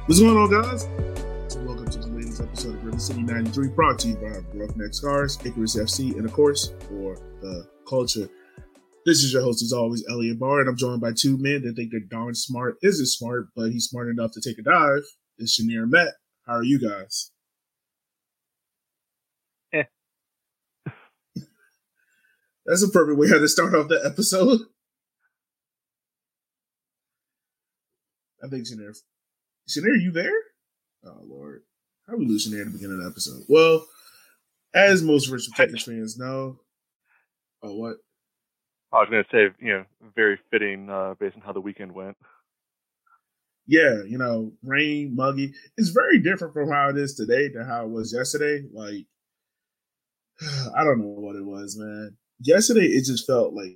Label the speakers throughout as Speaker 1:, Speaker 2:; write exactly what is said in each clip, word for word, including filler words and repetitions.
Speaker 1: What's going on, guys? So welcome to the latest episode of River City ninety-three, brought to you by Roughneck Scars, Icarus F C, and of course, for the culture. This is your host, as always, Elliot Barr, and I'm joined by two men that think they're darn smart. Isn't smart, but he's smart enough to take a dive. It's Shanir and Matt. How are you guys?
Speaker 2: Eh.
Speaker 1: That's a perfect way how to start off the episode. I think Shanir. Shanir, are you there? Oh, Lord. How we lose Shanir at the beginning of the episode? Well, as most Richard Tickets fans know. Oh, what?
Speaker 2: I was going to say, you know, very fitting uh, based on how the weekend went.
Speaker 1: Yeah, you know, rain, muggy. It's very different from how it is today than how it was yesterday. Like, I don't know what it was, man. Yesterday, it just felt like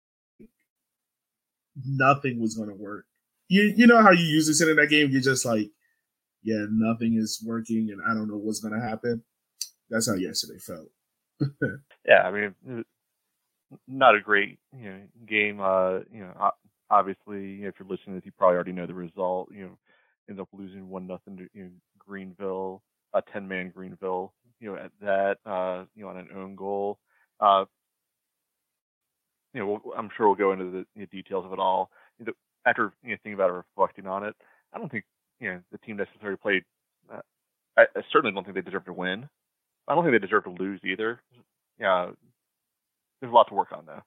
Speaker 1: nothing was going to work. You you know how you usually sit in that game? You're just like, yeah, nothing is working, and I don't know what's going to happen. That's how yesterday felt.
Speaker 2: Yeah, I mean, not a great you know game. Uh, you know, obviously, if you're listening to this, you probably already know the result. You know, ends up losing one nothing to you know, Greenville, a ten man Greenville. You know, at that, uh, you know, on an own goal. Uh, you know, we'll, I'm sure we'll go into the you know, details of it all. You know, after you know, thinking about it, reflecting on it, I don't think you know the team necessarily played. Uh, I, I certainly don't think they deserve to win. I don't think they deserve to lose either. Yeah, there's a lot to work on though.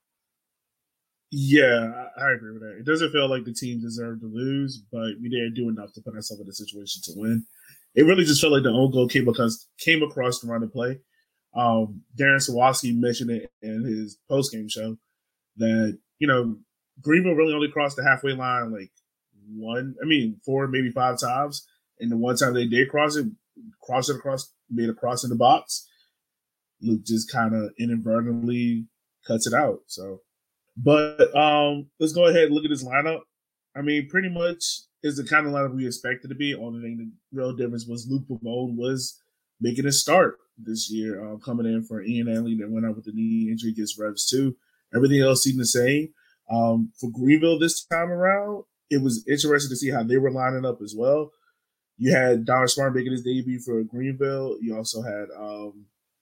Speaker 1: Yeah, I agree with that. It doesn't feel like the team deserved to lose, but we didn't do enough to put ourselves in a situation to win. It really just felt like the own goal came across came across the run of play. Um, Darren Sawatsky mentioned it in his post game show that you know Greenville really only crossed the halfway line like one, I mean four, maybe five times, and the one time they did cross it, crossed it across, made a cross in the box. Luke just kind of inadvertently cuts it out. So. But um, let's go ahead and look at this lineup. I mean, pretty much is the kind of lineup we expected to be. Only thing the real difference was Luke Pavone was making a start this year, uh, coming in for Ian Anley that went out with the knee injury, gets reps too. Everything else seemed the same. Um, for Greenville this time around, it was interesting to see how they were lining up as well. You had Don Smart making his debut for Greenville. You also had um,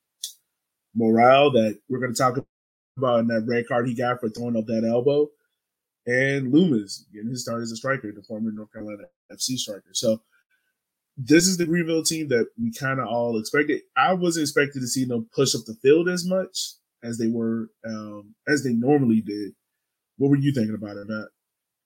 Speaker 1: Morale that we're going to talk about about in that red card he got for throwing up that elbow, and Loomis getting his start as a striker, the former North Carolina F C striker. So this is the Greenville team that we kind of all expected. I wasn't expecting to see them push up the field as much as they were, um, as they normally did. What were you thinking about it, Matt?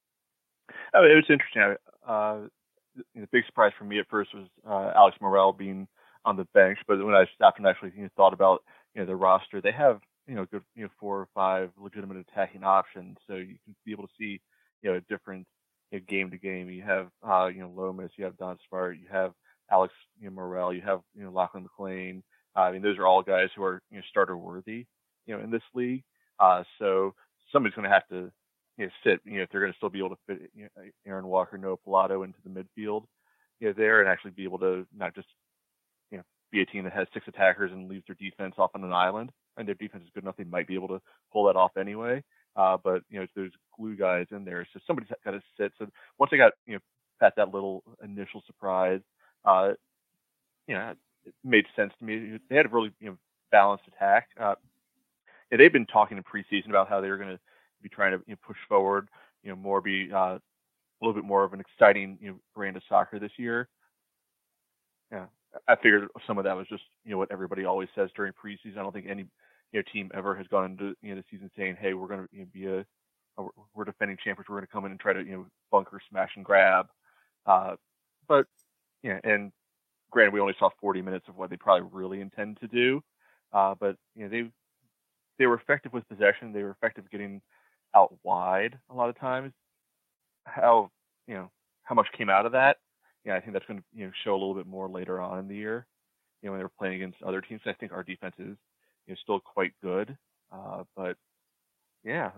Speaker 2: I mean, it was interesting. Uh, the big surprise for me at first was uh, Alex Morel being on the bench, but when I stopped and actually you know, thought about you know the roster, they have you know, good, you know, four or five legitimate attacking options. So you can be able to see, you know, a different you know, game to game. You have, uh, you know, Lomas, you have Don Smart, you have Alex you know, Morel, you have, you know, Lachlan McLean. Uh, I mean, those are all guys who are, you know, starter worthy, you know, in this league. Uh, so somebody's going to have to, you know, sit, you know, if they're going to still be able to fit you know, Aaron Walker, Noah Pilato into the midfield, you know, there and actually be able to not just, you know, be a team that has six attackers and leaves their defense off on an island. And their defense is good enough; they might be able to pull that off anyway. Uh, but you know, there's glue guys in there, so somebody's got to sit. So once they got you know past that little initial surprise, uh, you know, it made sense to me. They had a really you know balanced attack. Uh, yeah, they've been talking in preseason about how they were going to be trying to you know, push forward, you know, more be uh, a little bit more of an exciting you know brand of soccer this year. Yeah, I figured some of that was just you know what everybody always says during preseason. I don't think any you know team ever has gone into you know the season saying, "Hey, we're going to you know, be a, a we're defending champions. We're going to come in and try to you know bunker, smash, and grab." Uh, but yeah, and granted, we only saw forty minutes of what they probably really intend to do. Uh, but you know they they were effective with possession. They were effective getting out wide a lot of times. How you know how much came out of that? Yeah, I think that's going to you know show a little bit more later on in the year. You know when they're playing against other teams. I think our defense is you know still quite good, uh, but yeah,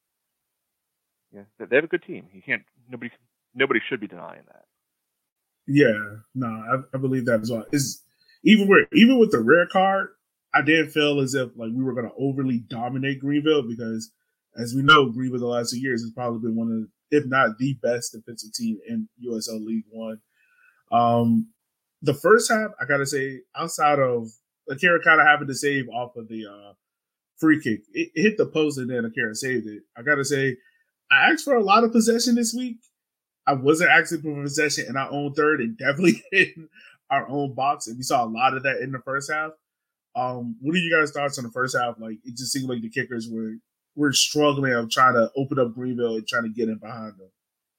Speaker 2: yeah, they have a good team. You can't nobody nobody should be denying that.
Speaker 1: Yeah, no, I, I believe that as well. Is even with even with the rare card, I didn't feel as if like we were going to overly dominate Greenville because, as we know, Greenville the last two years has probably been one of, if not the best defensive team in U S L League One. Um, the first half, I gotta say, outside of Akira kind of having to save off of the uh, free kick, it, it hit the post and then Akira saved it. I gotta say, I asked for a lot of possession this week. I wasn't asking for possession in our own third and definitely in our own box, and we saw a lot of that in the first half. Um, what are you guys' thoughts on the first half? Like, it just seemed like the kickers were were struggling of trying to open up Greenville and trying to get in behind them.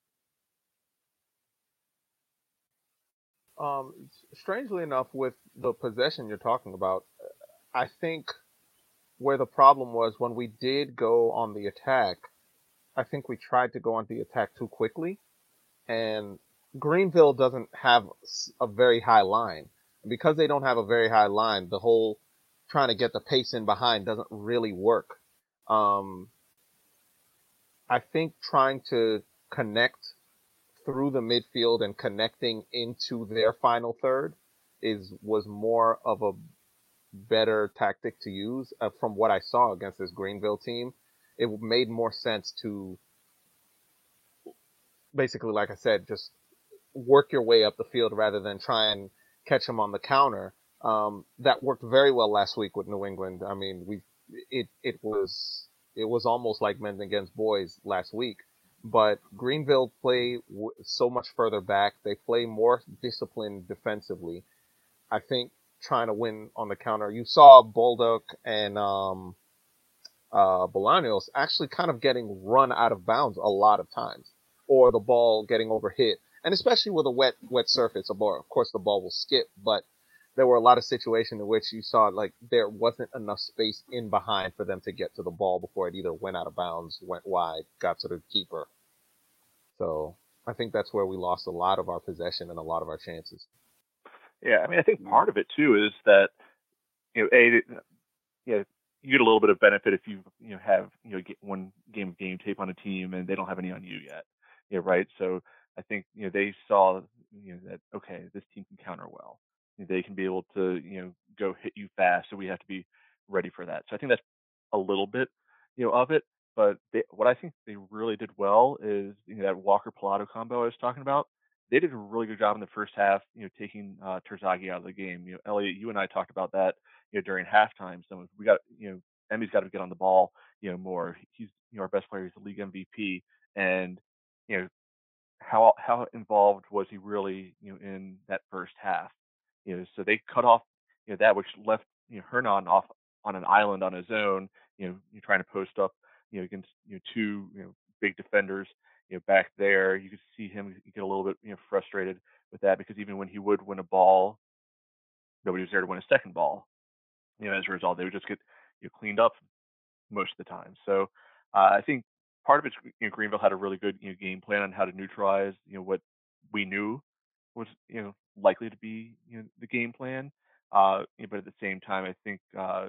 Speaker 3: Um, strangely enough, with the possession you're talking about, I think where the problem was when we did go on the attack, I think we tried to go on the attack too quickly, and Greenville doesn't have a very high line. Because they don't have a very high line, the whole trying to get the pace in behind doesn't really work. Um, I think trying to connect through the midfield and connecting into their final third is was more of a better tactic to use. Uh, from what I saw against this Greenville team, it made more sense to basically, like I said, just work your way up the field rather than try and catch them on the counter. Um, that worked very well last week with New England. I mean, we it it was it was almost like men against boys last week. But Greenville play w- so much further back. They play more disciplined defensively. I think trying to win on the counter. You saw Bolduc and um, uh, Bolaños actually kind of getting run out of bounds a lot of times, or the ball getting overhit. And especially with a wet wet surface, of course the ball will skip. But there were a lot of situations in which you saw like there wasn't enough space in behind for them to get to the ball before it either went out of bounds, went wide, got to the keeper. So I think that's where we lost a lot of our possession and a lot of our chances.
Speaker 2: Yeah, I mean, I think part of it too is that you know, a you know, you get a little bit of benefit if you you know have you know get one game of game tape on a team and they don't have any on you yet. Yeah, right. So I think you know they saw you know that okay, this team can counter well. They can be able to you know go hit you fast, so we have to be ready for that. So I think that's a little bit you know of it. But they, what I think they really did well is you know that Walker Pilato combo I was talking about. They did a really good job in the first half, you know, taking uh, Terzaghi out of the game. You know, Elliot, you and I talked about that, you know, during halftime. So we got, you know, Emmy's got to get on the ball, you know, more. He's, you know, our best player. He's the league M V P, and you know, how how involved was he really, you know, in that first half? You know, so they cut off, you know, that which left you know Hernan off on an island on his own. You know, you're trying to post up, you know, against you know two you know big defenders. You know, back there, you could see him get a little bit you know frustrated with that because even when he would win a ball, nobody was there to win a second ball. You know, as a result, they would just get you know, cleaned up most of the time. So uh, I think part of it, you know, Greenville had a really good you know, game plan on how to neutralize you know what we knew was you know likely to be you know the game plan. Uh, you know, but at the same time, I think uh,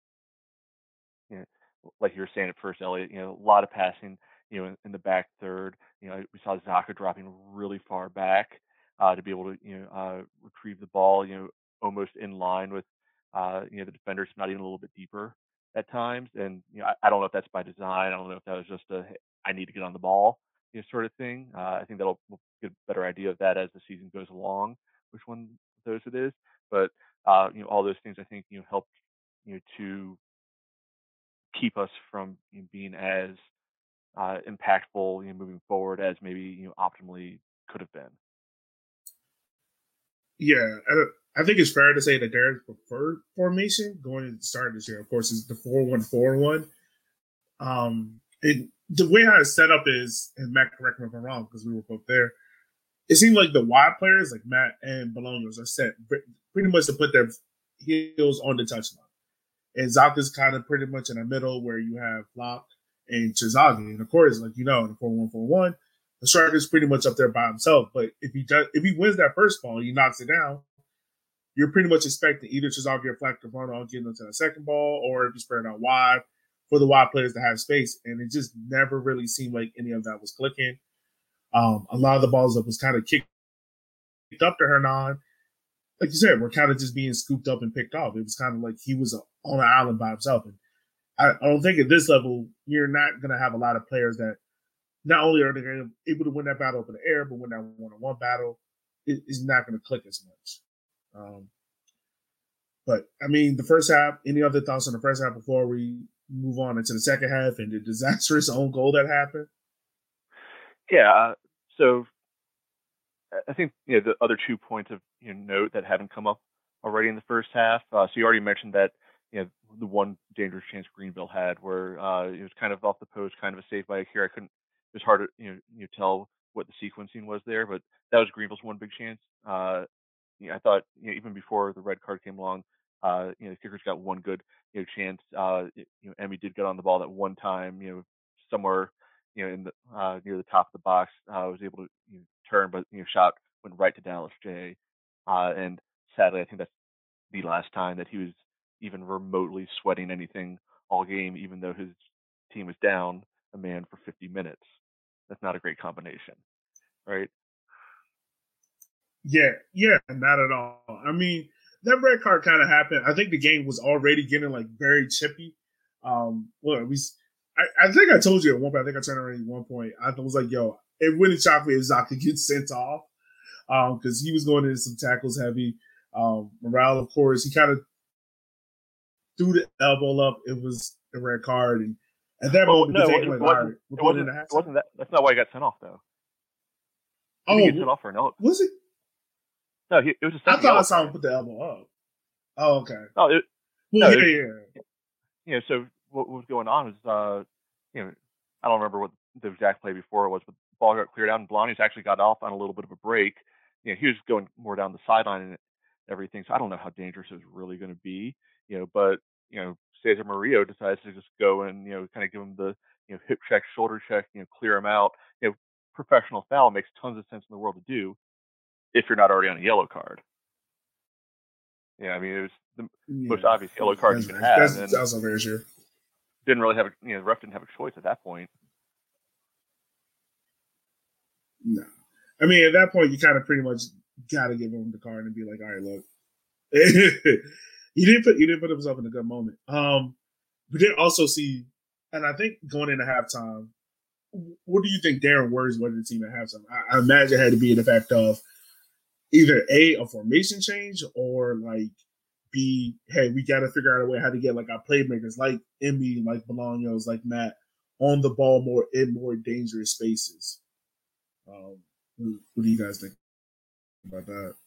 Speaker 2: you know, like you were saying at first, Elliot, you know, a lot of passing, you know, in, in the back third. You know, we saw Zaka dropping really far back uh, to be able to, you know, uh, retrieve the ball, you know, almost in line with, uh, you know, the defenders, not even a little bit deeper at times. And, you know, I, I don't know if that's by design. I don't know if that was just a, hey, I need to get on the ball, you know, sort of thing. Uh, I think that'll we'll get a better idea of that as the season goes along, which one of those it is. But, uh, you know, all those things I think, you know, helped, you know, to keep us from you know, being as uh, impactful you know, moving forward as maybe you know optimally could have been.
Speaker 1: Yeah, I, I think it's fair to say that their preferred formation going into the start this year, of course, is the four one four one. Um, it, the way how it's set up is, and Matt, correct me if I'm wrong, because we were both there. It seems like the wide players, like Matt and Bolaños, are set pretty much to put their heels on the touchline. And Zaka's kind of pretty much in the middle where you have Locke and Terzaghi. And of course, like you know, in the four one four one, the striker's pretty much up there by himself. But if he does, if he wins that first ball, he knocks it down, you're pretty much expecting either Terzaghi or Flack to run on getting into the second ball, or if you spread out wide for the wide players to have space. And it just never really seemed like any of that was clicking. Um, a lot of the balls that was kind of kicked up to Hernan, like you said, were kind of just being scooped up and picked off. It was kind of like he was on an island by himself. And I, I don't think at this level, you're not going to have a lot of players that not only are they able to win that battle up in the air, but win that one-on-one battle. it, it's not going to click as much. Um, but I mean, the first half. Any other thoughts on the first half before we move on into the second half and the disastrous own goal that happened?
Speaker 2: Yeah. Uh, so I think you know the other two points of you know, note that haven't come up already in the first half. Uh, so you already mentioned that you know the one dangerous chance Greenville had, where uh, it was kind of off the post, kind of a save by Akira. I couldn't. It was hard to you know you tell what the sequencing was there, but that was Greenville's one big chance. Uh, you know, I thought you know, even before the red card came along, uh, you know the kickers got one good you know chance. Uh, you know Emmy did get on the ball that one time. You know somewhere you know in the uh, near the top of the box, uh, was able to you know, turn, but you know shot went right to Dallas J. Uh, and sadly, I think that's the last time that he was even remotely sweating anything all game, even though his team was down a man for fifty minutes. That's not a great combination, right?
Speaker 1: Yeah, yeah, not at all. I mean, that red card kind of happened. I think the game was already getting like very chippy. Um, well, at least I, I think I told you at one point. I think I turned around at one point. I was like, "Yo, it really shocked me if Zaka gets sent off." because um, he was going into some tackles heavy. Um, Morale, of course, he kind of threw the elbow up. It was a red card, and at that
Speaker 2: well,
Speaker 1: moment,
Speaker 2: no,
Speaker 1: the
Speaker 2: it,
Speaker 1: went,
Speaker 2: wasn't.
Speaker 1: Right,
Speaker 2: it wasn't. It wasn't that. That's not why he got sent off, though. He
Speaker 1: oh,
Speaker 2: didn't get sent off for an elbow.
Speaker 1: Was it?
Speaker 2: No, he, it was a
Speaker 1: I thought I saw
Speaker 2: card.
Speaker 1: him put the elbow up. Oh, okay.
Speaker 2: Oh, it,
Speaker 1: well,
Speaker 2: no,
Speaker 1: yeah,
Speaker 2: it,
Speaker 1: yeah.
Speaker 2: You know, so what was going on was, uh, you know, I don't remember what the exact play before it was, but the ball got cleared out, and Blanius actually got off on a little bit of a break. You know, he was going more down the sideline and everything, so I don't know how dangerous it was really going to be, you know, but, you know, Cesar Murillo decides to just go and, you know, kind of give him the, you know, hip check, shoulder check, you know, clear him out. You know, professional foul makes tons of sense in the world to do if you're not already on a yellow card. Yeah, I mean, it was the yeah. most obvious yellow card
Speaker 1: that's
Speaker 2: you could
Speaker 1: very,
Speaker 2: have.
Speaker 1: That's
Speaker 2: and
Speaker 1: also very true.
Speaker 2: Didn't really have a, you know, the ref didn't have a choice at that point.
Speaker 1: No. I mean, at that point, you kind of pretty much got to give him the card and be like, all right, look. he didn't put he didn't put himself in a good moment. Um, we did also see, and I think going into halftime, what do you think Darren Words wanted the team at halftime? I, I imagine it had to be an effect of either A, a formation change, or like B, hey, we got to figure out a way how to get like our playmakers like Emmy, like Bolaños, like Matt on the ball more in more dangerous spaces. Um, what do you guys think about that?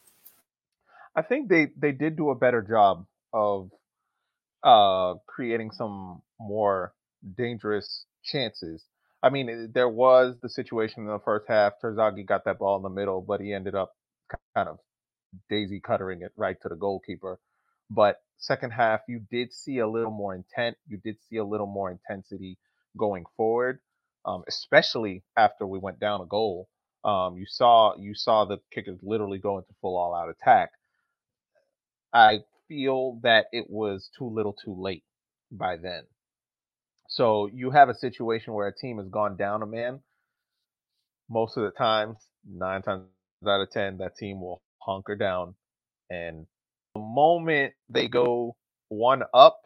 Speaker 3: I think they, they did do a better job of uh, creating some more dangerous chances. I mean, there was the situation in the first half. Terzaghi got that ball in the middle, but he ended up kind of daisy cuttering it right to the goalkeeper. But second half, you did see a little more intent. You did see a little more intensity going forward, um, especially after we went down a goal. Um, you saw you saw the kickers literally go into full all-out attack. I feel that it was too little too late by then. So you have a situation where a team has gone down a man. Most of the times, nine times out of ten, that team will hunker down. And the moment they go one up,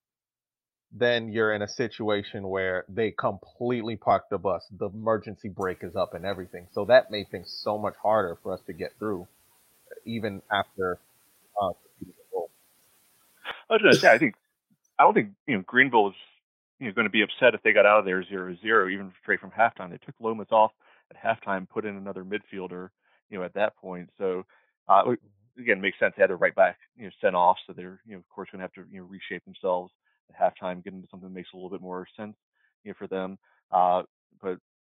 Speaker 3: then you're in a situation where they completely park the bus. The emergency brake is up and everything. So that made things so much harder for us to get through, even after uh, the goal.
Speaker 2: I was going to say, I think I don't think you know Greenville is you know going to be upset if they got out of there zero zero, even straight from halftime. They took Lomas off at halftime, put in another midfielder, you know, at that point. So uh, again, makes sense. They had their right back, you know, sent off, so they're you know of course going to have to you know reshape themselves at halftime, get into something that makes a little bit more sense, you know, for them. Uh, but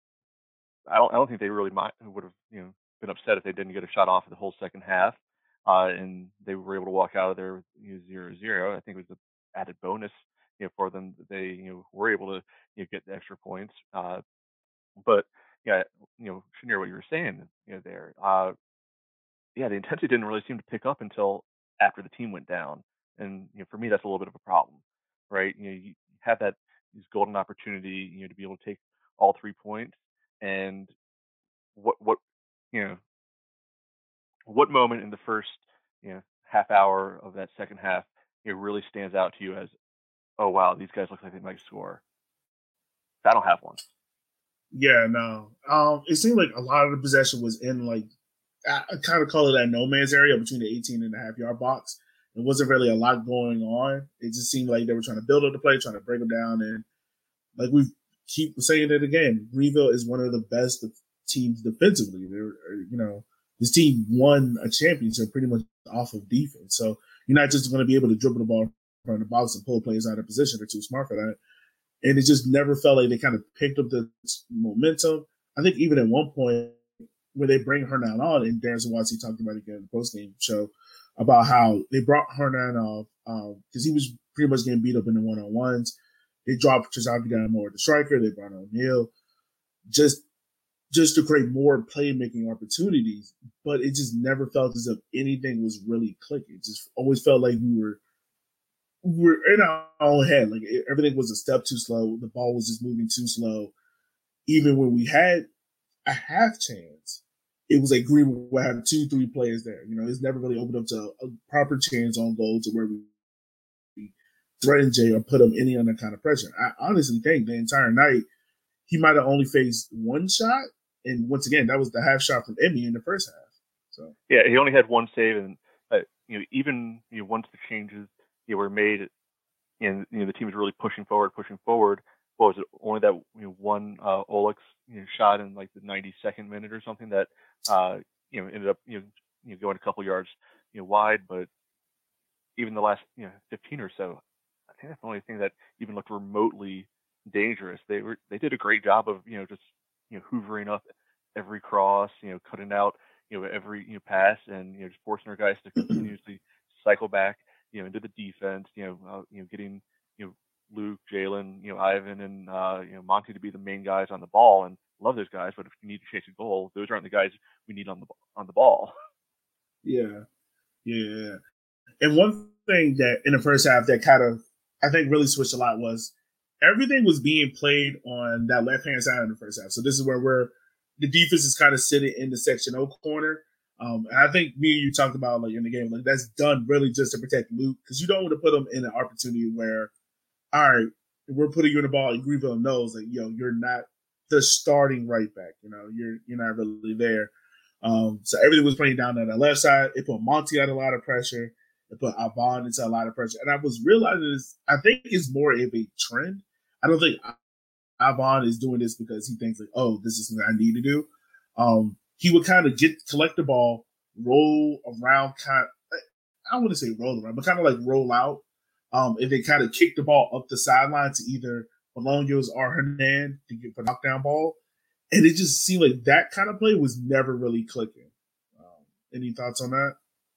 Speaker 2: I don't I don't think they really might would have you know been upset if they didn't get a shot off the whole second half, uh, and they were able to walk out of there with you know, zero zero. I think it was an added bonus, you know, for them that they you know were able to you know get the extra points. Uh, but yeah, you know, Chenier, what you were saying, you know, there, uh, yeah, the intensity didn't really seem to pick up until after the team went down, and you know, for me, that's a little bit of a problem, right? You know, you have that this golden opportunity, you know, to be able to take all three points, and what what you know, what moment in the first you know half hour of that second half, it really stands out to you as, oh wow, these guys look like they might score. I don't have one.
Speaker 1: Yeah, no. Um, it seemed like a lot of the possession was in like I, I kind of call it that no man's area between the eighteen and a half yard box. There wasn't really a lot going on. It just seemed like they were trying to build up the play, trying to break them down. And like we keep saying it again, Greenville is one of the best teams defensively. They're, you know, this team won a championship pretty much off of defense. So you're not just going to be able to dribble the ball from the box and pull players out of position. They're too smart for that. And it just never felt like they kind of picked up the momentum. I think even at one point where they bring Hernan on, and Darren Zawasi talked about it again in the postgame show, about how they brought Hernan off because um, he was pretty much getting beat up in the one-on-ones. They dropped Trizaki down more at the striker. They brought O'Neal just just to create more playmaking opportunities. But it just never felt as if anything was really clicking. It just always felt like we were we were in our own head. Like everything was a step too slow. The ball was just moving too slow. Even when we had a half chance, it was like Greenville would have two, three players there. You know, it's never really opened up to a proper chance on goal to where we threaten Jay or put him any other kind of pressure. I honestly think the entire night he might have only faced one shot, and once again, that was the half shot from Emmy in the first half. So
Speaker 2: yeah, he only had one save, and uh, you know, even you know, once the changes you know, were made, and you know, the team was really pushing forward, pushing forward. What was it? Only that you know, one uh, Olex you know, shot in like the ninety-second minute or something that uh, you know ended up you know, you know going a couple yards you know wide, but even the last you know fifteen or so, I think that's the only thing that even looked remotely dangerous. They were they did a great job of you know just you know hoovering up every cross, you know cutting out you know every you know pass, and you know just forcing our guys to continuously cycle back you know into the defense. You know uh, you know getting you know Luke, Jalen, you know Ivan, and uh, you know Monty to be the main guys on the ball. And love those guys, but if you need to chase a goal, those aren't the guys we need on the on the ball.
Speaker 1: Yeah, yeah. And one thing that in the first half that kind of I think really switched a lot was everything was being played on that left hand side in the first half. So this is where we're the defense is kind of sitting in the section O corner. Um, and I think me and you talked about like in the game, like that's done really just to protect Luke because you don't want to put him in an opportunity where, all right, we're putting you in the ball and Greenville knows that, yo, you're not the starting right back. You know, you're you're not really there. Um, so everything was playing down on the left side. It put Monty under a lot of pressure. It put Avon into a lot of pressure. And I was realizing this, I think it's more of a trend. I don't think Avon is doing this because he thinks like, oh, this is something I need to do. Um, he would kind of get collect the ball, roll around, kind of, I don't want to say roll around, but kind of like roll out. Um, and they kind of kick the ball up the sideline to either Bologna's or Hernan to get the knockdown ball. And it just seemed like that kind of play was never really clicking. Um, any thoughts on that?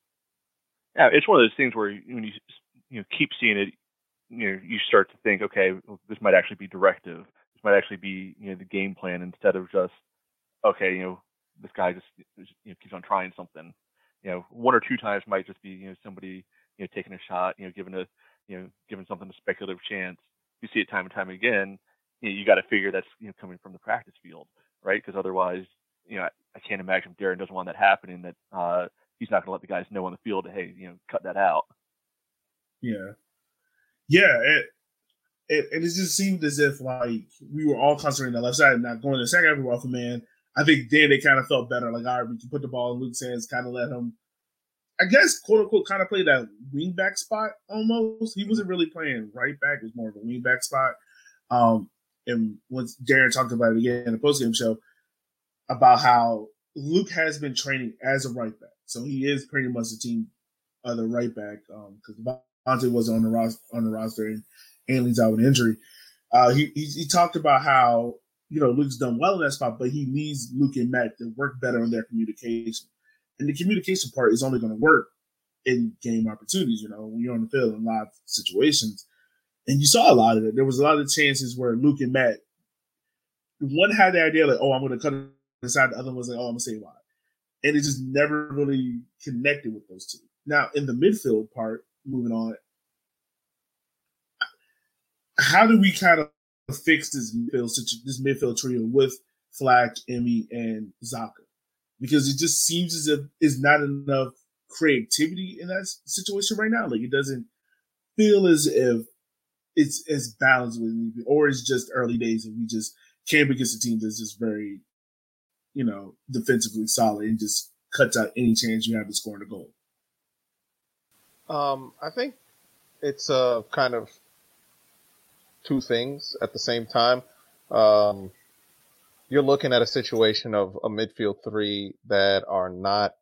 Speaker 2: Yeah, it's one of those things where when you you know keep seeing it, you know you start to think, okay, well, this might actually be directive. This might actually be you know the game plan instead of just okay, you know this guy just you know, keeps on trying something. You know, one or two times might just be you know somebody you know taking a shot, you know giving a you know giving something a speculative chance. You see it time and time again. You know, you got to figure that's you know coming from the practice field, right? Because otherwise, you know I, I can't imagine Darren doesn't want that happening. That uh, he's not going to let the guys know on the field, hey, you know, cut that out.
Speaker 1: Yeah, yeah. It, it, it just seemed as if like we were all concentrating on the left side and not going to the second half. We were off a man. I think then they kind of felt better. Like, all right, we can put the ball in Luke's hands, kind of let him, I guess, quote unquote, kind of play that wing back spot almost. He wasn't really playing right back; it was more of a wing back spot. Um, and once Darren talked about it again in the postgame show about how Luke has been training as a right back. So he is pretty much the team of the right back because um, Devontae was on the roster, on the roster and Ainley's out with injury. Uh, he, he he talked about how you know Luke's done well in that spot, but he needs Luke and Matt to work better on their communication. And the communication part is only going to work in game opportunities. You know, when you're on the field in live situations, and you saw a lot of it. There was a lot of chances where Luke and Matt, one had the idea like, "Oh, I'm going to cut inside," the other one was like, "Oh, I'm going to say why." And it just never really connected with those two. Now, in the midfield part, moving on, how do we kind of fix this midfield this midfield trio with Flack, Emmy, and Zaka? Because it just seems as if there's not enough creativity in that situation right now. Like, it doesn't feel as if it's as balanced with me, or it's just early days and we just came against a team that's just very, you know, defensively solid and just cuts out any chance you have to score a goal.
Speaker 3: Um, I think it's uh, kind of two things at the same time. Um, you're looking at a situation of a midfield three that are not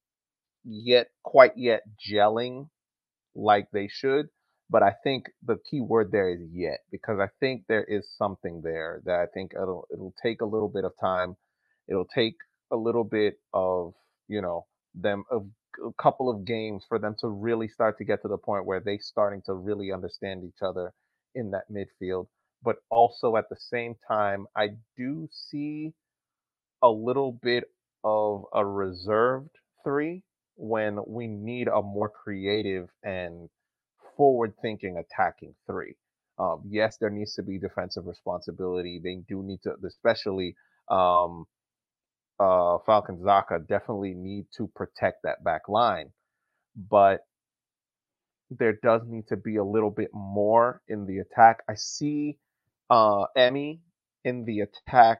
Speaker 3: yet quite yet gelling like they should. But I think the key word there is yet, because I think there is something there that I think it'll it'll take a little bit of time. It'll take a little bit of, you know, them of a couple of games for them to really start to get to the point where they starting to really understand each other in that midfield. But also at the same time, I do see a little bit of a reserved three when we need a more creative and forward thinking attacking three. Um, yes, there needs to be defensive responsibility. They do need to, especially um, uh, Falcon Zaka, definitely need to protect that back line. But there does need to be a little bit more in the attack. I see uh, Emmy in the attack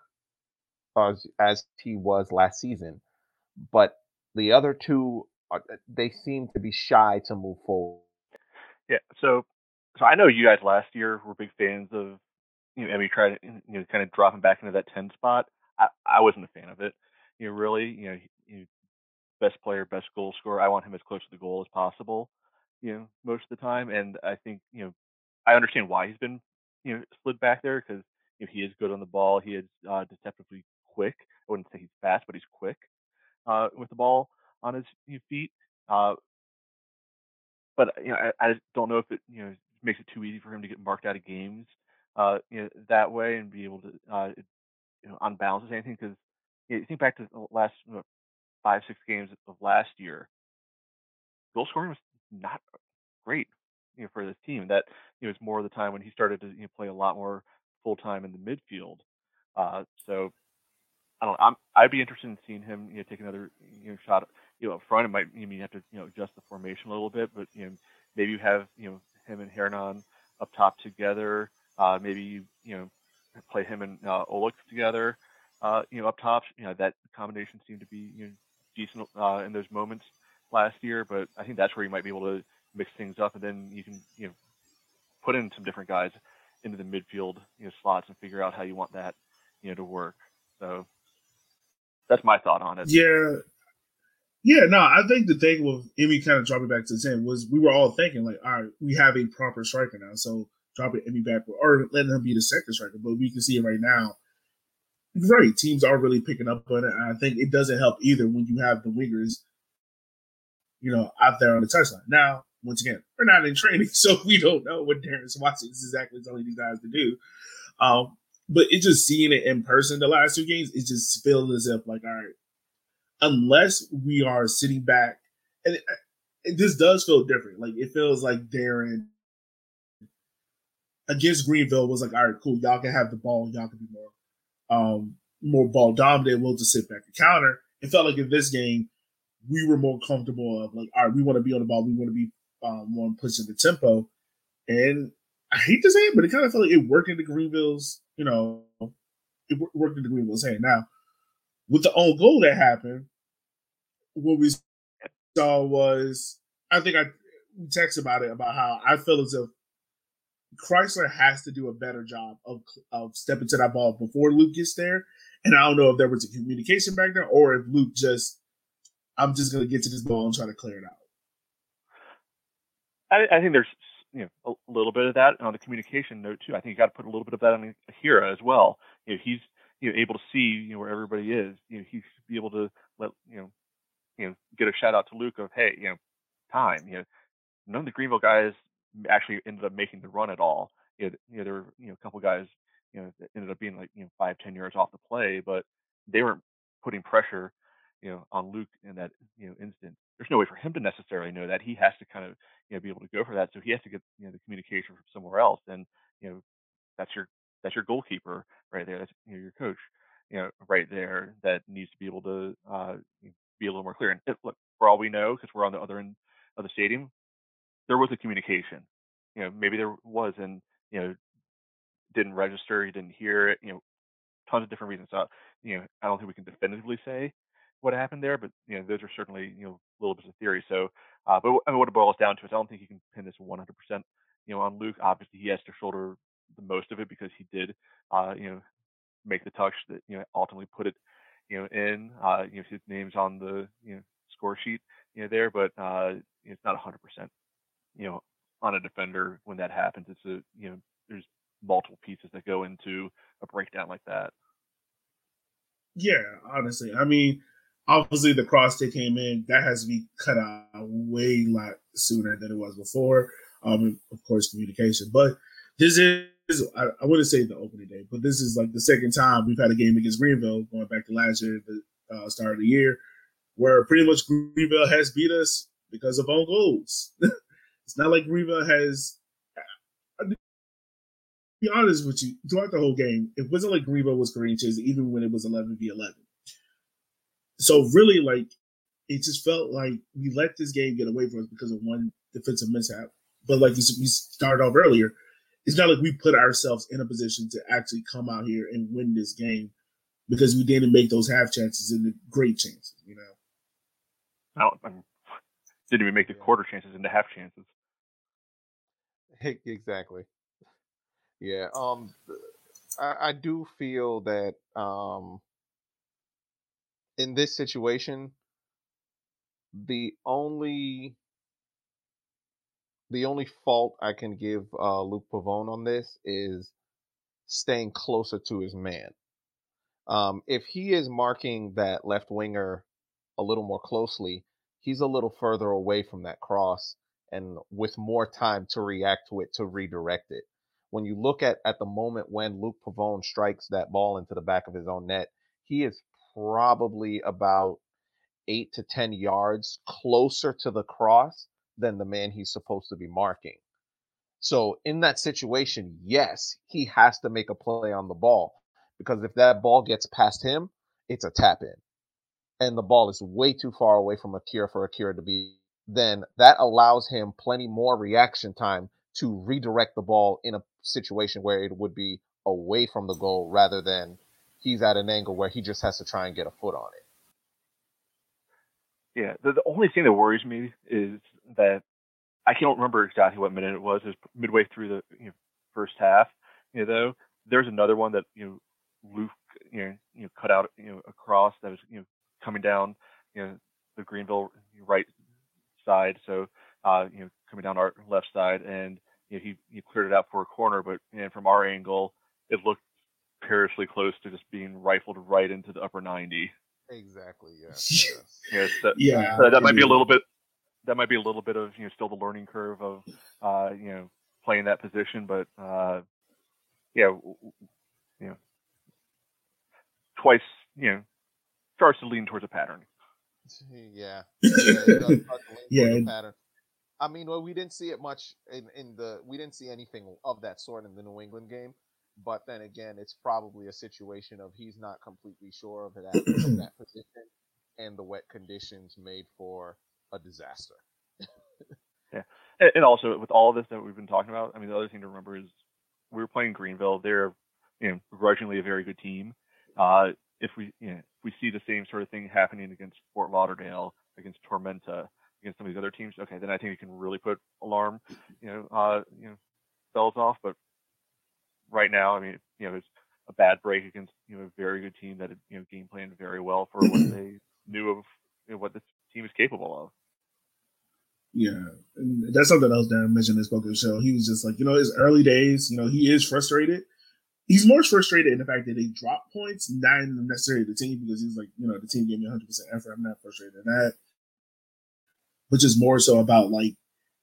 Speaker 3: as, as he was last season, but the other two, are, they seem to be shy to move forward.
Speaker 2: Yeah. So, so I know you guys last year were big fans of, you know, Emmy tried to, you know, kind of dropping back into that ten spot. I, I wasn't a fan of it. You know, really, you know, you, best player, best goal scorer. I want him as close to the goal as possible, you know, most of the time. And I think, you know, I understand why he's been, you know, slid back there because, you know, he is good on the ball. He is uh, deceptively quick. I wouldn't say he's fast, but he's quick uh, with the ball on his you know, feet. Uh, but you know, I, I just don't know if it you know makes it too easy for him to get marked out of games uh, you know, that way and be able to uh, you know unbalance anything because you, know, you think back to the last you know, five six games of last year, goal scoring was not great you know for this team. That you know was more of the time when he started to you know, play a lot more full time in the midfield. Uh, so I don't. I'm. I'd be interested in seeing him, you know, take another, you know, shot, you know, up front. It might you mean you have to, you know, adjust the formation a little bit, but you know, maybe you have, you know, him and Hernan up top together. Uh, maybe you, you know, play him and uh, Oleg together. Uh, you know, up top. You know, that combination seemed to be, you know, decent uh, in those moments last year. But I think that's where you might be able to mix things up, and then you can, you know, put in some different guys into the midfield, you know, slots and figure out how you want that, you know, to work. So that's my thought on it.
Speaker 1: Yeah. Yeah, no, I think the thing with Emmy kind of dropping back to ten was we were all thinking, like, all right, we have a proper striker now. So dropping Emmy back or letting him be the second striker. But we can see it right now. Right. Teams are really picking up on it. And I think it doesn't help either when you have the wingers, you know, out there on the touchline. Now, once again, we're not in training, so we don't know what Darren Swanson is exactly telling these guys to do. Um, but it's just seeing it in person the last two games, it just feels as if, like, all right, unless we are sitting back, and it, it, this does feel different. Like it feels like Darren against Greenville was like, all right, cool, y'all can have the ball, y'all can be more, um, more ball dominant. We'll just sit back and counter. It felt like in this game we were more comfortable of like, all right, we want to be on the ball, we want to be um, one pushing the tempo, and I hate to say it, but it kind of felt like it worked into Greenville's, you know, it worked into Greenville's hand. Now with the own goal that happened, what we saw was, I think I we texted about it about how I feel as if Chrysler has to do a better job of of stepping to that ball before Luke gets there. And I don't know if there was a communication back there or if Luke just, I'm just going to get to this ball and try to clear it out.
Speaker 2: I, I think there's you know a little bit of that on the communication note too. I think you got to put a little bit of that on Hira as well. You know, he's you know able to see you know where everybody is. You know, he should be able to let you know you know get a shout out to Luke of hey you know time you know none of the Greenville guys actually ended up making the run at all. You know, you know there were you know a couple guys you know that ended up being like you know five ten yards off the play, but they weren't putting pressure you know on Luke in that you know instant. There's no way for him to necessarily know that. He has to kind of you know be able to go for that, so he has to get you know the communication from somewhere else. And you know that's your that's your goalkeeper right there. That's you know your coach you know right there that needs to be able to uh, be a little more clear. And if, look, for all we know, because we're on the other end of the stadium, there was a communication. You know, maybe there was, and you know, didn't register, he didn't hear it. You know, tons of different reasons. So, you know, I don't think we can definitively say what happened there, but you know those are certainly you know little bits of theory. So, uh, but I mean, what it boils down to is I don't think you can pin this one hundred percent you know on Luke. Obviously, he has to shoulder the most of it because he did uh, you know make the touch that you know ultimately put it you know in. Uh, you know his name's on the you know score sheet you know there, but uh, it's not one hundred percent you know on a defender when that happens. It's a you know there's multiple pieces that go into a breakdown like that.
Speaker 1: Yeah, honestly, I mean, obviously the cross that came in that has to be cut out way lot sooner than it was before. Um, of course, communication, but this is I, I wouldn't say the opening day, but this is like the second time we've had a game against Greenville going back to last year, the uh, start of the year, where pretty much Greenville has beat us because of own goals. It's not like Greenville has. To be honest with you, throughout the whole game, it wasn't like Greenville was creating chances, even when it was eleven v eleven. So really, like, it just felt like we let this game get away from us because of one defensive mishap. But like we started off earlier, it's not like we put ourselves in a position to actually come out here and win this game because we didn't make those half chances and the great chances, you know.
Speaker 2: I don't, I didn't even make the quarter chances into half chances.
Speaker 3: Exactly. Yeah. Um, I, I do feel that um, in this situation, the only the only fault I can give uh, Luke Pavone on this is staying closer to his man. Um, if he is marking that left winger a little more closely, he's a little further away from that cross and with more time to react to it, to redirect it. When you look at, at the moment when Luke Pavone strikes that ball into the back of his own net, he is probably about eight to ten yards closer to the cross than the man he's supposed to be marking. So in that situation, yes, he has to make a play on the ball because if that ball gets past him, it's a tap in. And the ball is way too far away from Akira for Akira to be, then that allows him plenty more reaction time to redirect the ball in a situation where it would be away from the goal rather than he's at an angle where he just has to try and get a foot on it.
Speaker 2: Yeah, the, the only thing that worries me is that I can't remember exactly what minute it was. It was midway through the you know, first half. You know, there's another one that you know Luke you know you know cut out you know across that was you know coming down you know the Greenville right side. So uh, you know coming down our left side, and you know he he cleared it out for a corner, but you know, from our angle, it looked perilously close to just being rifled right into the upper ninety.
Speaker 3: Exactly. Yes.
Speaker 2: yes. That,
Speaker 1: yeah.
Speaker 2: Uh, that might be a little bit. That might be a little bit of you know still the learning curve of uh, you know playing that position, but uh, yeah, you know, twice you know starts to lean towards a pattern.
Speaker 3: Yeah. Yeah. It does start to lean
Speaker 1: yeah.
Speaker 3: towards a pattern. I mean, well, we didn't see it much in, in the. We didn't see anything of that sort in the New England game. But then again, it's probably a situation of he's not completely sure of that, of that position, and the wet conditions made for a disaster.
Speaker 2: Yeah, and, and also with all of this that we've been talking about, I mean, the other thing to remember is we were playing Greenville. They're, you know, begrudgingly a very good team. Uh, if we, you know, if we see the same sort of thing happening against Fort Lauderdale, against Tormenta, against some of these other teams, okay, then I think we can really put alarm, you know, uh, you know, bells off. But right now, I mean, you know, it's a bad break against you know a very good team that had, you know game planned very well for what they knew of you know, what this team is capable of.
Speaker 1: Yeah, and that's something else that I mentioned in this poker show. He was just like, you know, his early days, you know, he is frustrated. He's more frustrated in the fact that they drop points, not necessarily the team, because he's like, you know, the team gave me one hundred percent effort. I'm not frustrated in that. Which is more so about like,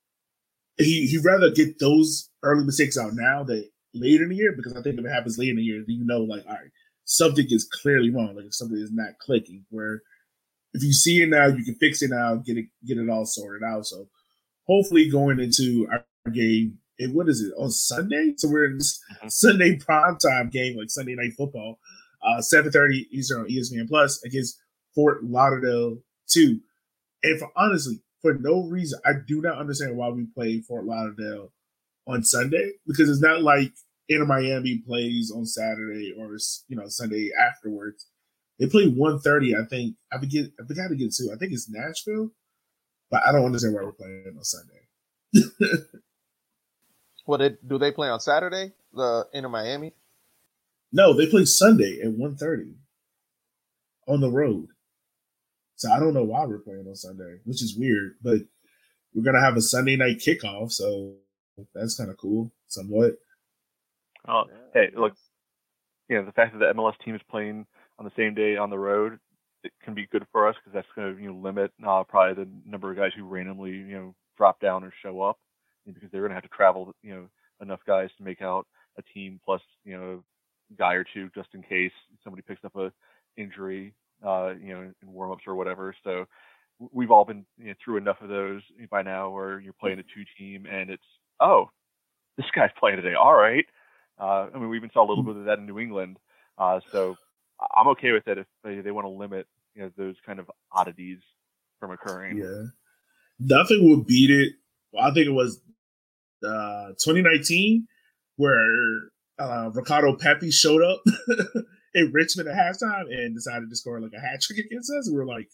Speaker 1: he he'd rather get those early mistakes out now than later in the year, because I think if it happens later in the year, then you know, like, all right, something is clearly wrong. Like, something is not clicking. Where if you see it now, you can fix it now, get it get it all sorted out. So hopefully going into our game, and what is it, on Sunday? So we're in this mm-hmm. Sunday primetime game, like Sunday Night Football, uh, seven thirty Eastern on E S P N Plus against Fort Lauderdale two. And for honestly, for no reason, I do not understand why we play Fort Lauderdale on Sunday, because it's not like Inter Miami plays on Saturday or, you know, Sunday afterwards. They play one thirty. I think I forget. I forgot to get to. I think it's Nashville, but I don't understand why we're playing on Sunday.
Speaker 3: What did, do they play on Saturday? The Inter Miami?
Speaker 1: No, they play Sunday at one thirty on the road. So I don't know why we're playing on Sunday, which is weird. But we're gonna have a Sunday night kickoff, so that's kind of cool, somewhat.
Speaker 2: Oh, hey, look, you know, the fact that the M L S team is playing on the same day on the road, it can be good for us because that's going to, you know, limit uh, probably the number of guys who randomly, you know, drop down or show up, because they're going to have to travel, you know, enough guys to make out a team plus, you know, a guy or two just in case somebody picks up a injury, uh, you know, in warm-ups or whatever. So we've all been, you know, through enough of those by now where you're playing a two-team and it's, oh, this guy's playing today. All right. Uh, I mean, we even saw a little bit of that in New England. Uh, so I'm okay with it if they, they want to limit, you know, those kind of oddities from occurring.
Speaker 1: Yeah. Nothing would beat it. Well, I think it was uh, twenty nineteen where uh, Ricardo Pepi showed up in Richmond at halftime and decided to score like a hat trick against us. And we were like,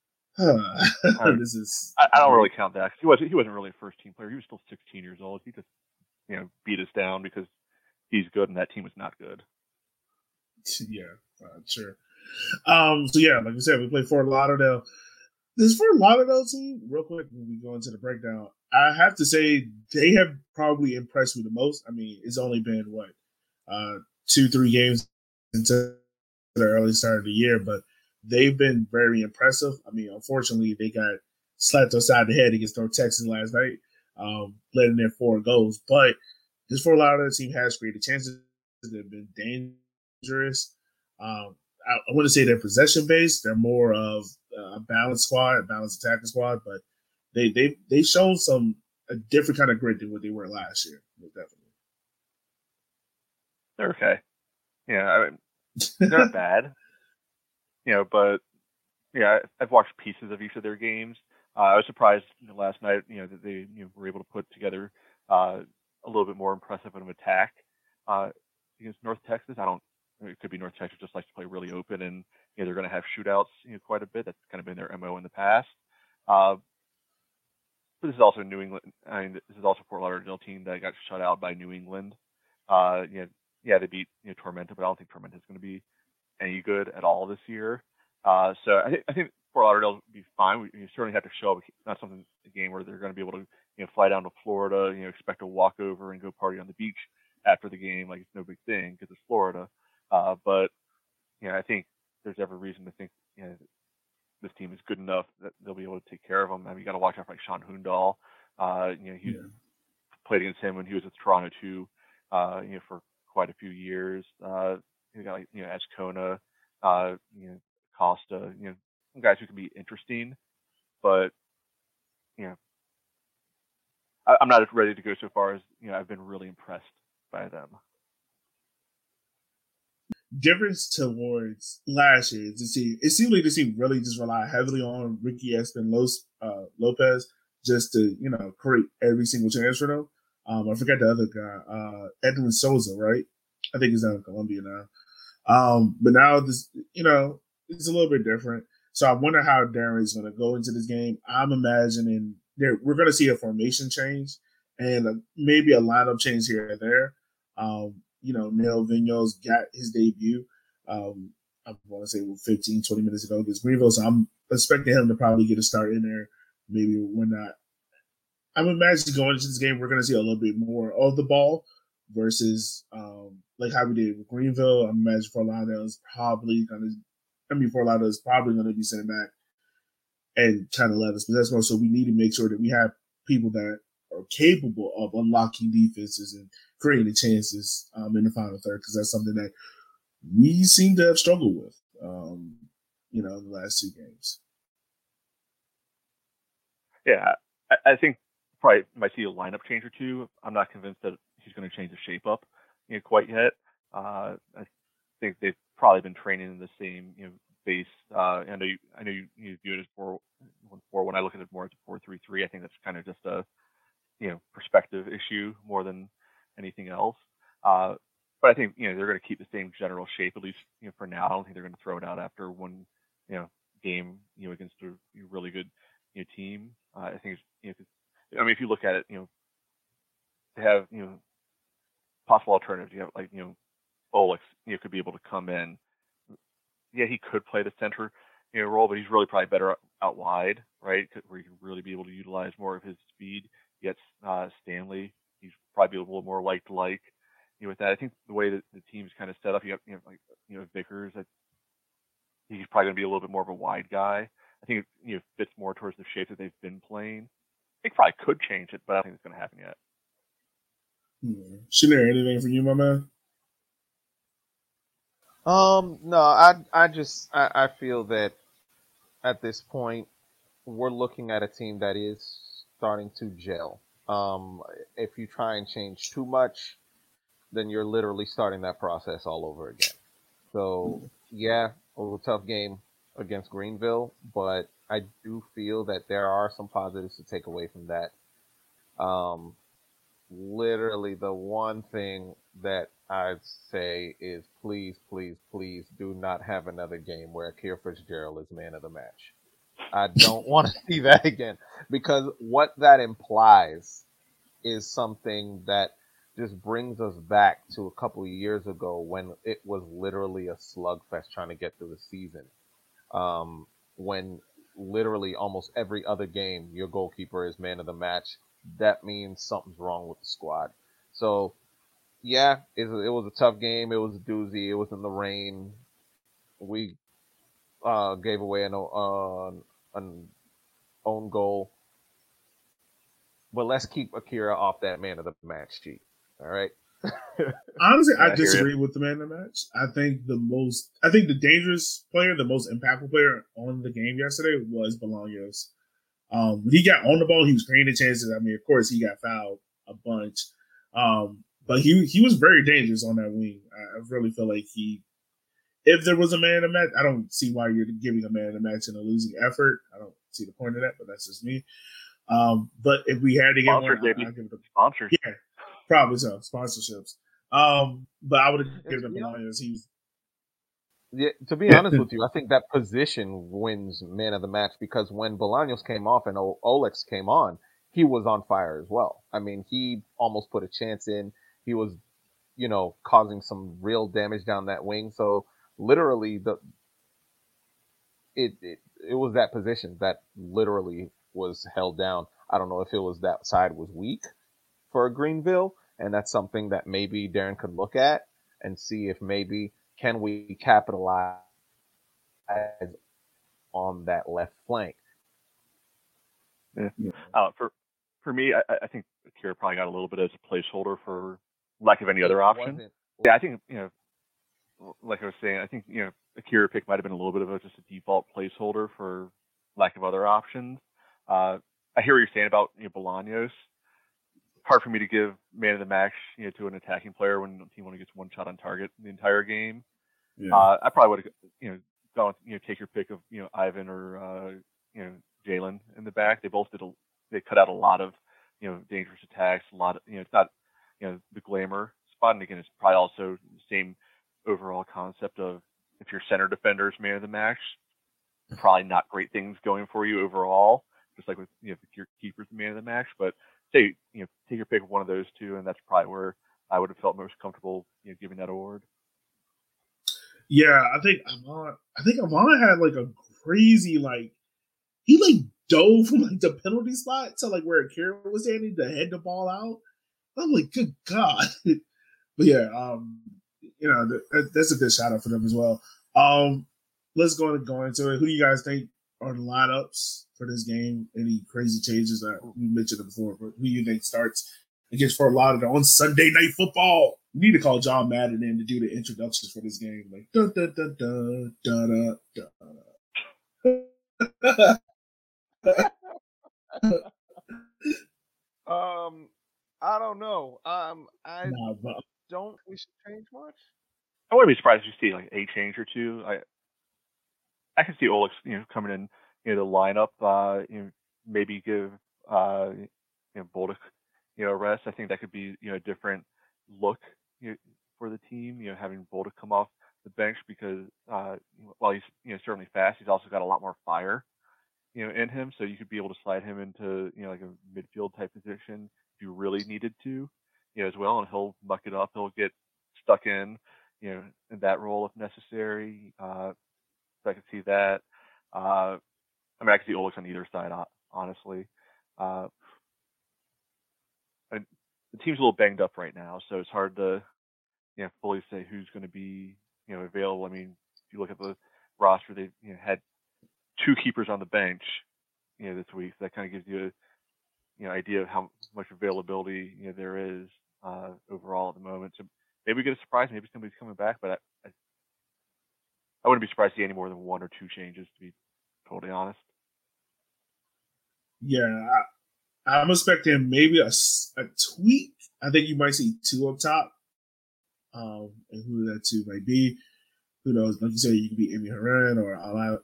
Speaker 1: huh, this is.
Speaker 2: I, I don't really count that. He wasn't, he wasn't really a first team player. He was still sixteen years old. He just, you know, beat us down because he's good and that team was not good.
Speaker 1: Yeah, uh, sure. Um, so yeah, like we said, we played Fort Lauderdale. This Fort Lauderdale team, real quick, when we go into the breakdown, I have to say they have probably impressed me the most. I mean, it's only been what uh, two, three games into the early start of the year, but they've been very impressive. I mean, unfortunately, they got slapped upside the head against North Texas last night, um, letting in four goals. But this Fort Lauderdale team has created chances. They've been dangerous. Um, I, I wouldn't say they're possession based. They're more of a balanced squad, a balanced attacking squad. But they they they shown some a different kind of grit than what they were last year. Definitely,
Speaker 2: they're okay. Yeah, I mean, they're not bad. You know, but yeah, I've watched pieces of each of their games. Uh, I was surprised, you know, last night, you know, that they, you know, were able to put together uh, a little bit more impressive of an attack uh, against North Texas. I don't. It could be North Texas just likes to play really open, and you know, they're going to have shootouts, you know, quite a bit. That's kind of been their M O in the past. Uh, but this is also New England. I mean, this is also Fort Lauderdale team that got shut out by New England. Uh, you know, yeah, they beat, you know, Tormenta, but I don't think Tormenta is going to be any good at all this year. Uh, so I think I think Fort Lauderdale will be fine. We, you certainly have to show up. Not something a game where they're going to be able to, you know, fly down to Florida, you know, expect a walkover and go party on the beach after the game like it's no big thing because it's Florida. Uh, but you know, I think there's every reason to think, you know, this team is good enough that they'll be able to take care of them. I mean, you got to watch out for like Sean Hoondahl. Uh, you know, he yeah. played against him when he was with Toronto too. Uh, you know, for quite a few years. Uh, you got like, you know, Ascona, uh, you know, Costa. You know, some guys who can be interesting, but you know, I, I'm not ready to go so far as, you know, I've been really impressed by them.
Speaker 1: Difference towards last year, to see it seemed like the team really just rely heavily on Ricky Espin uh, Lopez just to, you know, create every single chance for them. Um, I forgot the other guy, uh, Edwin Souza, right? I think he's down in Colombia now. Um, but now this, you know, it's a little bit different. So I wonder how Darren is going to go into this game. I'm imagining there we're going to see a formation change and a, maybe a lineup change here and there. Um, you know, Neil Vigneault's got his debut. Um, I want to say fifteen, twenty minutes ago against Greenville. So I'm expecting him to probably get a start in there. Maybe we're not. I'm imagining going into this game, we're going to see a little bit more of the ball versus um, like how we did with Greenville. I'm imagining Fort Lauderdale is probably going to, I mean, Fort Lauderdale is probably going to be sitting back and kind of let us possess more. So we need to make sure that we have people that are capable of unlocking defenses and creating chances um, in the final third, because that's something that we seem to have struggled with, um, you know, in the last two games.
Speaker 2: Yeah, I, I think probably might see a lineup change or two. I'm not convinced that he's going to change the shape up, you know, quite yet. Uh, I think they've probably been training in the same, you know, base. Uh, I know you, I know you, you view it as four one four. When I look at it more as a four three three, I think that's kind of just a, you know, perspective issue more than anything else. Uh, but I think you know they're going to keep the same general shape at least you know for now. I don't think they're going to throw it out after one you know game you know against a really good you know team. Uh, I think it's, you know, 'cause, I mean if you look at it, you know, to have you know possible alternatives, you have like you know Olex you know could be able to come in. Yeah, he could play the center you know role, but he's really probably better out wide, right? Where he can really be able to utilize more of his speed. Yet uh, Stanley, he's probably a little more like to like. You know, with that, I think the way that the team's kind of set up, you have you know like you know Vickers. I, he's probably going to be a little bit more of a wide guy. I think it you know fits more towards the shape that they've been playing. They probably could change it, but I don't think it's going to happen yet.
Speaker 1: Hmm. Shanir, anything for you, my man?
Speaker 3: Um, no, I I just I, I feel that at this point we're looking at a team that is starting to gel. Um, if you try and change too much, then you're literally starting that process all over again. So yeah, it was a tough game against Greenville, but I do feel that there are some positives to take away from that. Um, literally the one thing that I'd say is please, please, please do not have another game where Akira Fitzgerald is man of the match. I don't want to see that again because what that implies is something that just brings us back to a couple of years ago when it was literally a slugfest trying to get through the season. Um, when literally almost every other game your goalkeeper is man of the match, that means something's wrong with the squad. So, yeah, it, it was a tough game. It was a doozy. It was in the rain. We uh, gave away an, uh, an own goal. But let's keep Akira off that man of the match sheet. All right.
Speaker 1: Honestly, I
Speaker 2: Yeah, I hear
Speaker 1: disagree with the man of the match. I think the most, I think the dangerous player, the most impactful player on the game yesterday was Bolaños. Um, when he got on the ball, he was creating chances. I mean, of course, he got fouled a bunch, um, but he he was very dangerous on that wing. I, I really feel like he, if there was a man of the match, I don't see why you're giving a man of the match in a losing effort. I don't see the point of that, but that's just me. Um, but if we had to get
Speaker 2: Sponsors,
Speaker 1: one,
Speaker 2: baby.
Speaker 1: I'll give it a
Speaker 2: Sponsors.
Speaker 1: yeah, probably so sponsorships. Um, but I would have given
Speaker 3: To
Speaker 1: him
Speaker 3: be honest,
Speaker 1: Bolaños. He was
Speaker 3: yeah, to be honest with you, I think that position wins man of the match because when Bolaños came off and o- Olex came on, he was on fire as well. I mean, he almost put a chance in. He was, you know, causing some real damage down that wing. So literally, the it it, it was that position that literally was held down. I don't know if it was that side was weak for Greenville, and that's something that maybe Darren could look at and see if maybe can we capitalize on that left flank.
Speaker 2: Yeah.
Speaker 1: yeah.
Speaker 2: Uh, for for me, I, I think Akira probably got a little bit as a placeholder for lack of any
Speaker 3: It
Speaker 2: other option.
Speaker 3: wasn't.
Speaker 2: Yeah, I think you know, like I was saying, I think you know Akira pick might have been a little bit of a, just a default placeholder for lack of other options. Uh, I hear what you're saying about you know Bolaños. Hard for me to give man of the match you know to an attacking player when the team only gets one shot on target the entire game.
Speaker 1: Yeah.
Speaker 2: Uh, I probably would have you know gone you know take your pick of you know Ivan or uh, you know Jalen in the back. They both did a, they cut out a lot of you know dangerous attacks. A lot of you know it's not you know the glamour spot, and again it's probably also the same overall concept of if your center defender is man of the match, probably not great things going for you overall. Just like with you know your keeper's man of the match, but say you know take your pick of one of those two, and that's probably where I would have felt most comfortable you know giving that award.
Speaker 1: Yeah, I think Avon. I think Avon had like a crazy like he like dove from like the penalty spot to like where Akira was standing to head the ball out. I'm like, good God. But yeah, um, you know, that, that's a good shout out for them as well. Um, let's go and go into it. Who do you guys think are the lineups for this game? Any crazy changes that we mentioned it before? But who do you think starts against Fort Lauderdale on Sunday Night Football? We need to call John Madden in to do the introductions for this game. Like da da da da da da da.
Speaker 3: Um, I don't know. Um, I
Speaker 1: Nah, but
Speaker 3: don't think we should change much.
Speaker 2: I wouldn't be surprised if you see like a change or two. I I can see Olex, you know, coming in, you know, the lineup, uh, you know, maybe give, uh, you know, Bolduc, you know, a rest. I think that could be, you know, a different look you know, for the team. You know, having Bolda come off the bench because uh, while he's you know certainly fast, he's also got a lot more fire, you know, in him. So you could be able to slide him into you know like a midfield type position if you really needed to, you know, as well, and he'll muck it up. He'll get stuck in, you know, in that role if necessary. Uh, so I could see that. Uh, I mean, I could see Olex on either side, honestly. Uh, and the team's a little banged up right now, so it's hard to, you know, fully say who's going to be, you know, available. I mean, if you look at the roster, they you know, had two keepers on the bench, you know, this week. So that kind of gives you a, you know, idea of how much availability, you know, there is uh, overall at the moment. So maybe we get a surprise. Maybe somebody's coming back, but I, I, I wouldn't be surprised to see any more than one or two changes, to be totally honest.
Speaker 1: Yeah, I, I'm expecting maybe a, a tweak. I think you might see two up top. Um, and who that two might be, who knows? Like you said, you could be Emi Hernan or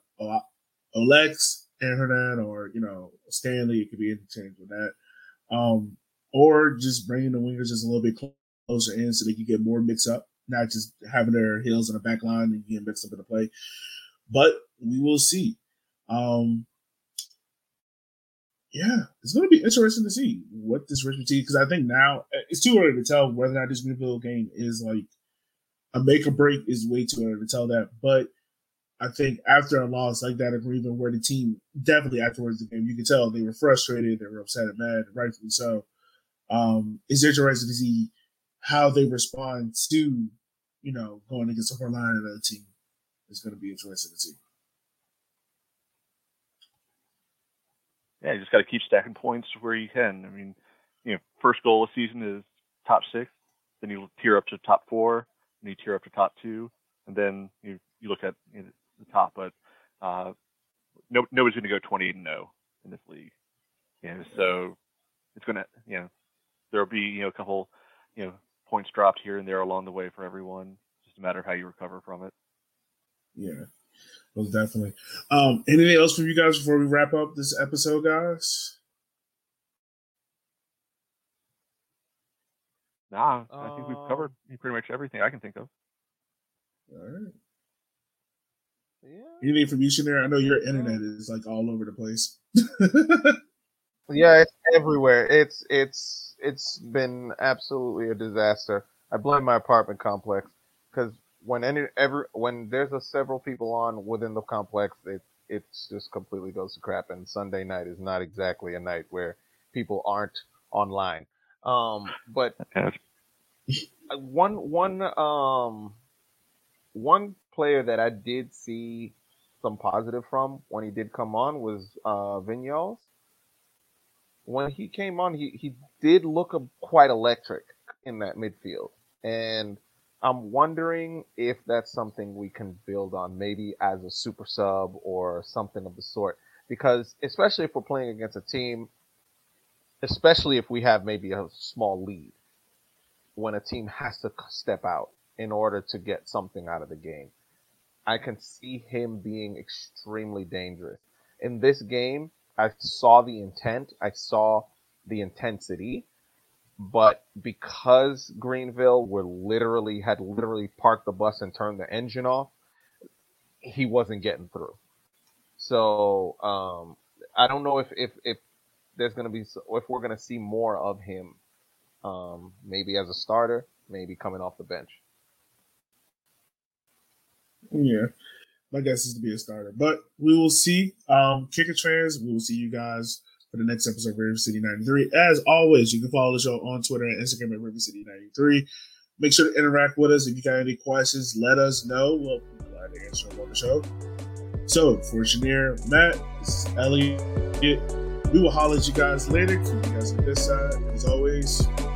Speaker 1: Olex and Hernan, or you know Stanley. It could be interchange with that, um, or just bringing the wingers just a little bit closer in so they can get more mix up, not just having their heels in the back line and getting mixed up in the play. But we will see. Um, yeah, it's going to be interesting to see what this Richmond team, because I think now it's too early to tell whether or not this Greenville game is like a make or break. Is way too early to tell that. But I think after a loss like that at Greenville, where the team definitely afterwards the game, you could tell they were frustrated, they were upset and mad, rightfully so. Um, it's interesting to see how they respond to, you know, going against a four line of the team. It's going to be interesting to see.
Speaker 2: Yeah, you just got to keep stacking points where you can. I mean, you know, first goal of the season is top six, then you tier up to top four, and you tier up to top two, and then you you look at you know, the top. But uh, no, nobody's going to go twenty-eight and oh in this league. You know, so it's going to, you know, there'll be you know a couple, you know, points dropped here and there along the way for everyone. It's just a matter of how you recover from it.
Speaker 1: Yeah. Most definitely. Um, anything else from you guys before we wrap up this episode, guys?
Speaker 2: Nah, I think we've covered pretty much everything I can think of.
Speaker 1: All right.
Speaker 3: Yeah.
Speaker 1: Anything from you, Shanir? I know your internet is like all over the place.
Speaker 3: Yeah, it's everywhere. It's it's it's been absolutely a disaster. I blame my apartment complex because when any ever when there's a several people on within the complex, it it just completely goes to crap. And Sunday night is not exactly a night where people aren't online. Um, but one one um one player that I did see some positive from when he did come on was uh, Vignoles. When he came on, he he did look a, quite electric in that midfield, and I'm wondering if that's something we can build on, maybe as a super sub or something of the sort. Because especially if we're playing against a team, especially if we have maybe a small lead, when a team has to step out in order to get something out of the game, I can see him being extremely dangerous. In this game, I saw the intent, I saw the intensity, but because Greenville were literally had literally parked the bus and turned the engine off, he wasn't getting through. So um, I don't know if if, if there's gonna be if we're gonna see more of him, um, maybe as a starter, maybe coming off the bench.
Speaker 1: Yeah, my guess is to be a starter, but we will see. Um, Kicker fans, we will see you guys for the next episode of River City ninety-three. As always, you can follow the show on Twitter and Instagram at River City ninety-three. Make sure to interact with us. If you got any questions, let us know. We'll be glad to answer them on the show. So, for Shanir, Matt, this is Elliot. We will holler at you guys later. Keep you guys on this side. As always,